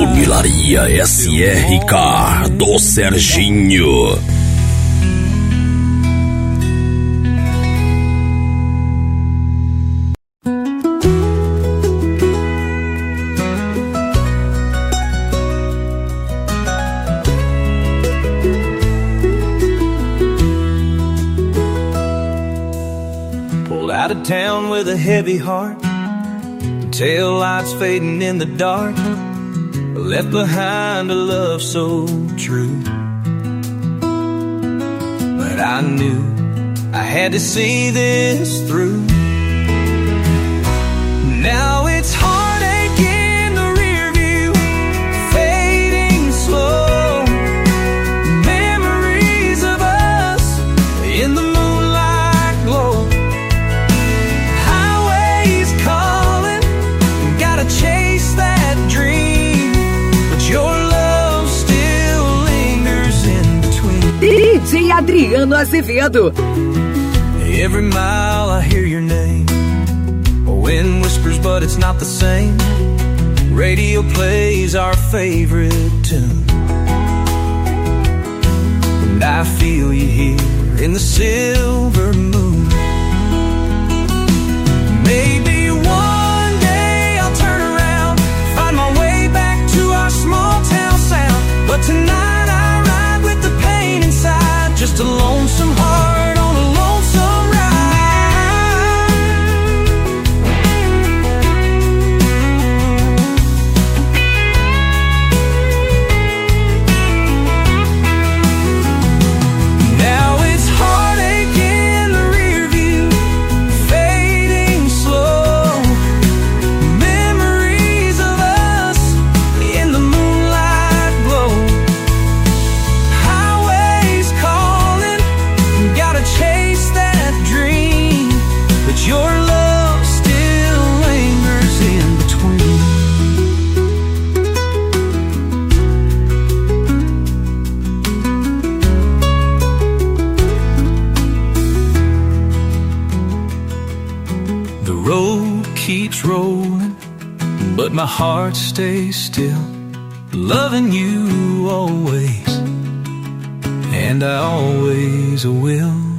Funilaria SRK do Serginho. Pulled out of town with a heavy heart, tail lights fading in the dark, left behind a love so true. But I knew I had to see this through. Now it's heartache in the rear view, fading slow. Memories of us in the moonlight glow. Highways calling, gotta chase that dream, but your love still lingers in between. DJ Adriano Azevedo. Every mile I hear your name, wind whispers but it's not the same. Radio plays our favorite tune, and I feel you here in the silver moon. Maybe one day I'll turn around, find my way back to our small town sound. But tonight I ride with the pain inside, just a lonesome heart on a lonesome ride. Now it's heartache in the rear view, fading slow. Memories of us in the moonlight glow. Highways calling, gotta chase that dream, but your love still lingers in between. The road keeps rolling, but my heart stays still, loving you always, and I always will.